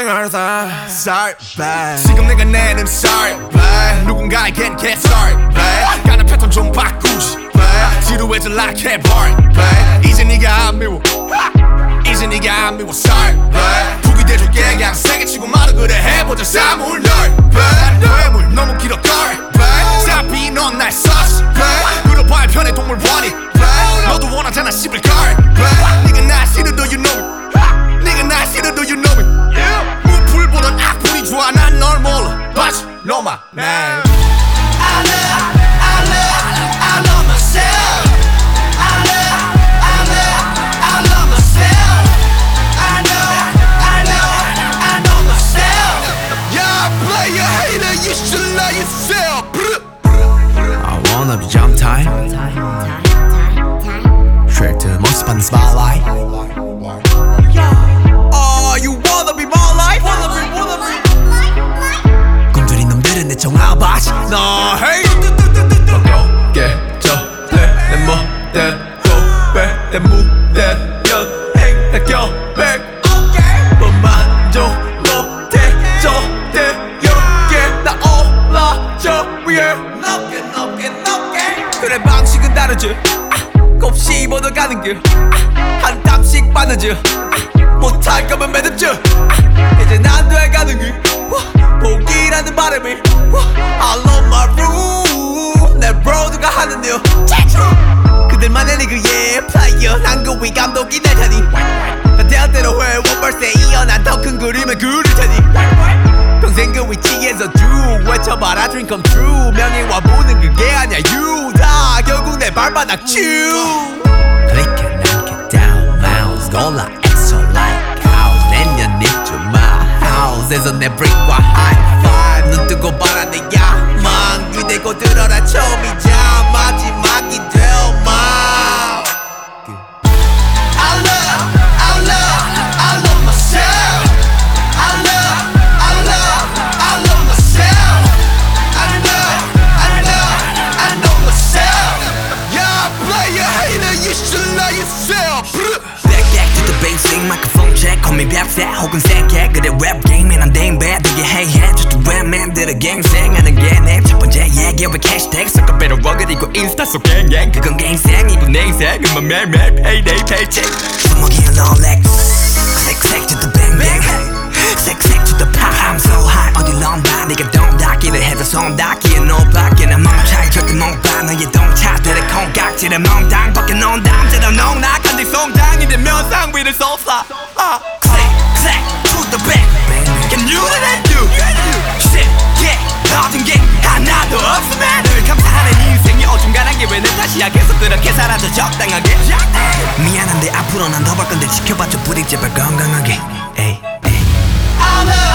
생활 다 Sorry babe 지금 내가 내는 Sorry babe 누군가에겐 get sorry babe 가는 패턴 좀 바꾸지 babe 지루해져 like 해버려 babe 이제 네가 안 미워 이제 네가 안 미워 Sorry babe 북이 돼줄게 그냥 세게 치고 말아 그래 해보자 사물 널 babe 뇌물 너무 길어 girl babe 사비 넌 날 썼어 babe 물어봐야 편해 동물 원이 babe 너도 원하잖아 씹을 girl babe 네가 날 싫어 do you know it 네가 날 싫어 do you know it 무풀보단 악플이 좋아 난 널 몰라 But you know my name I love myself I love myself I know myself Yeah, player hater, you should love yourself I wanna be jump time Straight to the most fun spotlight Oh, you wanna be more like 굶주린 놈들은 내 정아바시 너 hey 깨져대 내 멋대로 내 무대 여행 다 껴백 너만족 못해 저대역에 나 올라저 위에 높게 그래 방식은 다르지 곱씹어도 가는 길 한 땀씩 빠르지 못할 거면 매듭지 이제 난 돼가는 길 포기라는 바람이 I love my room 내 브로드가 하는 일 그들만의 리그의 플레이어 난 그 위 감독이 될 테니 나 대학대로 해 원벌스에 이어 난 더 큰 그림을 그릴 테니 평생 그 위치에서 쭉 외쳐봐라 dream come true 명예와 부는 그게 아니야 you 다 결국 내 발바닥 쭉 Click and knock it down mouse 골라 extra like house 내년 입주 my house에서 내 brick과 high five 눈 뜨고 봐라 내 야망 기대고 들어라 처음이자 마지막이 될마 I love myself I love myself I know myself Yeah, player hater, you should love yourself Back to the basic microphone check call me 벽세 혹은 생각 그래 랩 게임에 난 댕배 되게 해해 just 랩맨들의 갱생하는 게 내 첫 번째 얘기 왜 캐시택 섞어 배로 그리고 인스타 속 갱갱 그건 내 인생이고 내 인생은 매일매일 payday paycheck 주먹이야 롤렉 click click to the bang bang click click to the pop I'm so high 어딜 넌봐 네가 동 닫기를 해서 손 닫기에 노밖에 난 멈춰 절대 못 봐 너의 동차들의 콩깍지를 멍당 벗겨 놓은 다음처럼 농락한 뒤 송장이 되면 상 위를 쏟아 click click to the bang Can you and you shit yeah 얻은 게 하나도 없으면 늘 감사하는 인생이 어중간한 게 왜 내 탓이야 계속 그렇게 살아도 적당하게 미안한데 앞으로 난 더 벌 건데 지켜봐줘 부디 제발 건강하게 에이 I love